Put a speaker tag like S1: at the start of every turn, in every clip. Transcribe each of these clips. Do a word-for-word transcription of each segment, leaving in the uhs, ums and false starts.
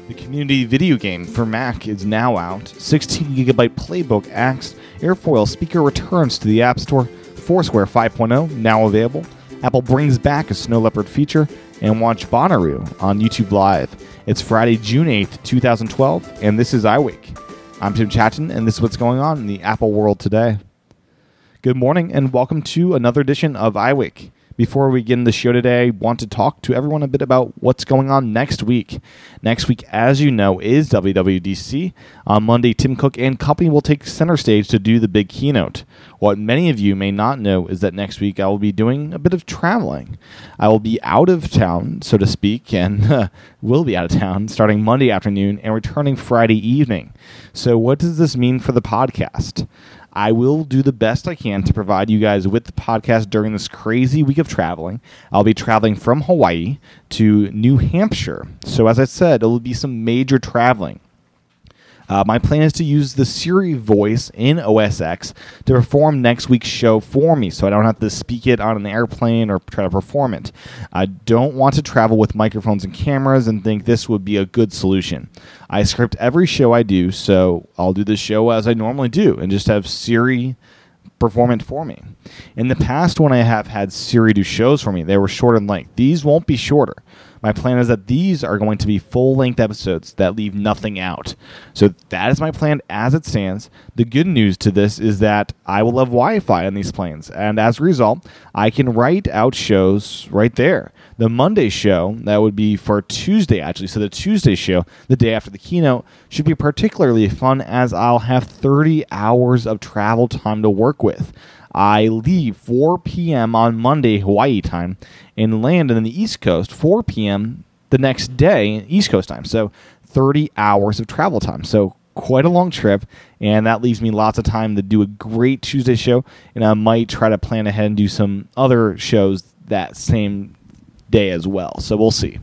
S1: The Community video game for Mac is now out. sixteen gigabyte playbook Axe Airfoil speaker returns to the App Store. Foursquare five point oh now available. Apple brings back a Snow Leopard feature. And watch Bonnaroo on YouTube Live. It's Friday, June eighth, twenty twelve, and this is iWeek. I'm Tim Chatton, and this is what's going on in the Apple world today. Good morning, and welcome to another edition of iWeek. Before we begin the show today, I want to talk to everyone a bit about what's going on next week. Next week, as you know, is W W D C. On Monday, Tim Cook and company will take center stage to do the big keynote. What many of you may not know is that next week I will be doing a bit of traveling. I will be out of town, so to speak, and uh, will be out of town starting Monday afternoon and returning Friday evening. So what does this mean for the podcast? I will do the best I can to provide you guys with the podcast during this crazy week of traveling. I'll be traveling from Hawaii to New Hampshire. So as I said, it will be some major traveling. Uh, my plan is to use the Siri voice in O S X to perform next week's show for me, so I don't have to speak it on an airplane or try to perform it. I don't want to travel with microphones and cameras and think this would be a good solution. I script every show I do, so I'll do the show as I normally do and just have Siri perform it for me. In the past, when I have had Siri do shows for me, they were short in length. These won't be shorter. My plan is that these are going to be full-length episodes that leave nothing out. So that is my plan as it stands. The good news to this is that I will have Wi-Fi on these planes, and as a result, I can write out shows right there. The Monday show, that would be for Tuesday actually, so the Tuesday show, the day after the keynote, should be particularly fun as I'll have thirty hours of travel time to work with. I leave four p.m. on Monday, Hawaii time, and land in the East Coast, four p.m. the next day, East Coast time. So thirty hours of travel time. So quite a long trip, and that leaves me lots of time to do a great Tuesday show, and I might try to plan ahead and do some other shows that same day as well. So we'll see.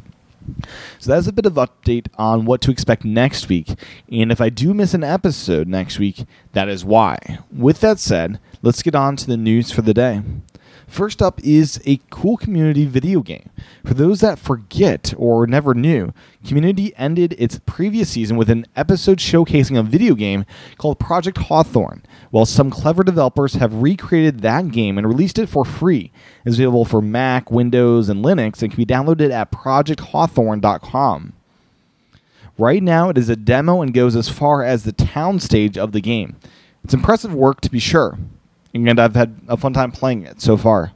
S1: So that's a bit of update on what to expect next week. And if I do miss an episode next week, that is why. With that said, let's get on to the news for the day. First up is a cool Community video game. For those that forget or never knew, Community ended its previous season with an episode showcasing a video game called Project Hawthorne. While some clever developers have recreated that game and released it for free. It's available for Mac, Windows, and Linux, and can be downloaded at project hawthorne dot com. Right now, it is a demo and goes as far as the town stage of the game. It's impressive work, to be sure. And I've had a fun time playing it so far.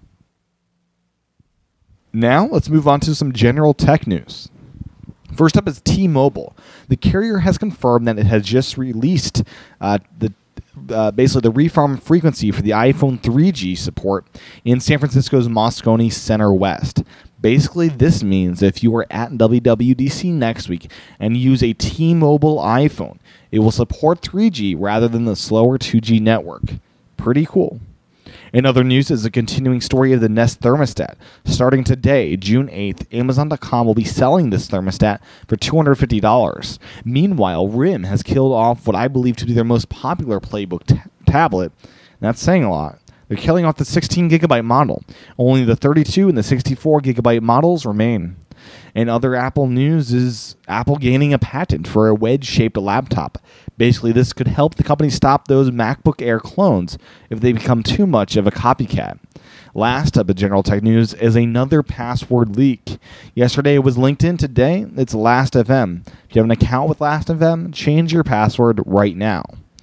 S1: Now, let's move on to some general tech news. First up is T-Mobile. The carrier has confirmed that it has just released uh, the uh, basically the refarm frequency for the iPhone three G support in San Francisco's Moscone Center West. Basically, this means if you are at W W D C next week and use a T-Mobile iPhone, it will support three G rather than the slower two G network. Pretty cool. In other news is a continuing story of the Nest thermostat. Starting today, June eighth, Amazon dot com will be selling this thermostat for two hundred fifty dollars. Meanwhile, R I M has killed off what I believe to be their most popular Playbook t- tablet. That's saying a lot. They're killing off the sixteen gigabyte model. Only the thirty-two and the sixty-four gigabyte models remain. And other Apple news is Apple gaining a patent for a wedge-shaped laptop. Basically, this could help the company stop those MacBook Air clones if they become too much of a copycat. Last up in general tech news is another password leak. Yesterday it was LinkedIn. Today it's Last F M. If you have an account with Last F M, change your password right now.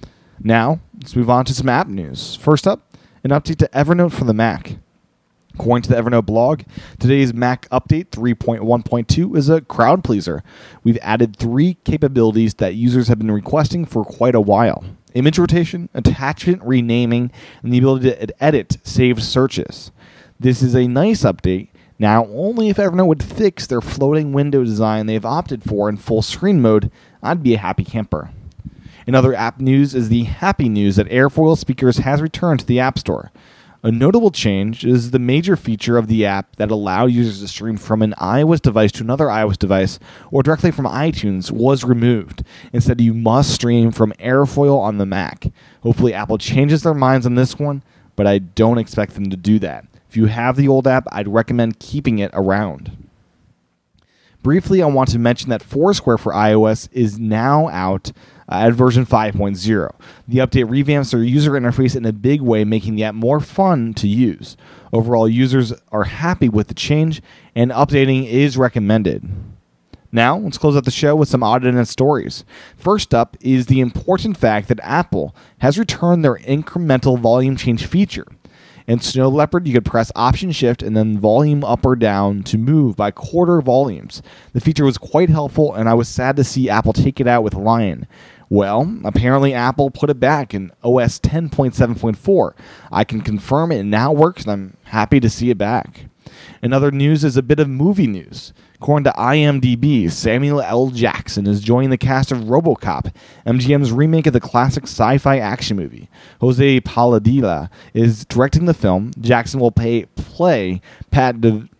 S1: Now, let's move on to some app news. First up, an update to Evernote for the Mac. According to the Evernote blog, today's Mac update three point one point two is a crowd pleaser. We've added three capabilities that users have been requesting for quite a while. Image rotation, attachment renaming, and the ability to edit saved searches. This is a nice update. Now, only if Evernote would fix their floating window design they've opted for in full screen mode, I'd be a happy camper. In other app news is the happy news that Airfoil Speakers has returned to the App Store. A notable change is the major feature of the app that allows users to stream from an iOS device to another iOS device or directly from iTunes was removed. Instead, you must stream from Airfoil on the Mac. Hopefully, Apple changes their minds on this one, but I don't expect them to do that. If you have the old app, I'd recommend keeping it around. Briefly, I want to mention that Foursquare for iOS is now out uh, at version five point oh. The update revamps their user interface in a big way, making the app more fun to use. Overall, users are happy with the change, and updating is recommended. Now, let's close out the show with some odd internet stories. First up is the important fact that Apple has returned their incremental volume change feature. In Snow Leopard, you could press Option Shift and then volume up or down to move by quarter volumes. The feature was quite helpful, and I was sad to see Apple take it out with Lion. Well, apparently Apple put it back in O S ten point seven point four. I can confirm it now works, and I'm happy to see it back. In other news is a bit of movie news. According to I M D B, Samuel L. Jackson is joining the cast of RoboCop, M G M's remake of the classic sci-fi action movie. Jose Paladilla is directing the film. Jackson will pay, play Pat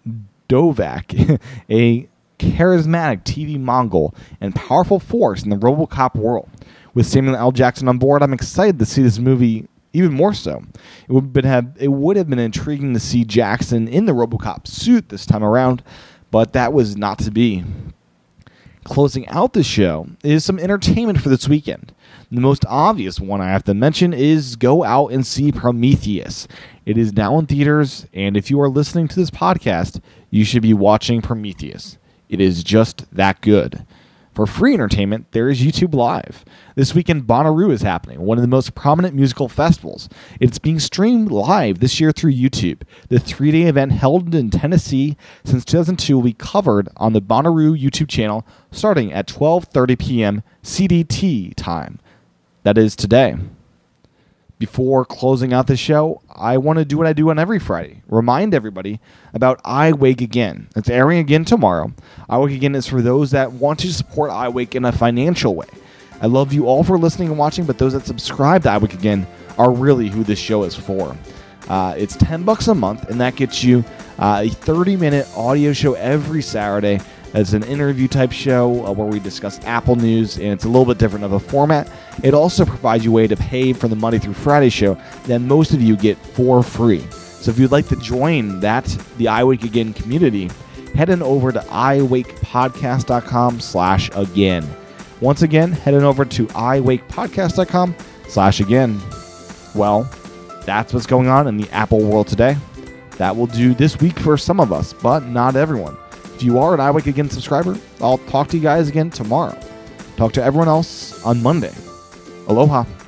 S1: Dovak, a charismatic T V Mongol and powerful force in the RoboCop world. With Samuel L. Jackson on board, I'm excited to see this movie even more so. It would have it would have been intriguing to see Jackson in the RoboCop suit this time around, but that was not to be. Closing out the show is some entertainment for this weekend. The most obvious one I have to mention is go out and see Prometheus. It is now in theaters, and if you are listening to this podcast, you should be watching Prometheus. It is just that good. For free entertainment, there is YouTube Live. This weekend, Bonnaroo is happening, one of the most prominent musical festivals. It's being streamed live this year through YouTube. The three-day event held in Tennessee since two thousand two will be covered on the Bonnaroo YouTube channel starting at twelve thirty p.m. C D T time. That is today. Before closing out the show, I want to do what I do on every Friday. Remind everybody about I Wake Again. It's airing again tomorrow. I Wake Again is for those that want to support I Wake in a financial way. I love you all for listening and watching, but those that subscribe to I Wake Again are really who this show is for. Uh, it's ten bucks a month, and that gets you uh, a thirty-minute audio show every Saturday. It's an interview-type show uh, where we discuss Apple news, and it's a little bit different of a format. It also provides you a way to pay for the Monday through Friday show that most of you get for free. So if you'd like to join that, the I Wake Again community, head on over to iwakepodcast.com slash again. Once again, head on over to iwakepodcast.com slash again. Well, that's what's going on in the Apple world today. That will do this week for some of us, but not everyone. If you are an I Wake Again subscriber, I'll talk to you guys again tomorrow. Talk to everyone else on Monday. Aloha.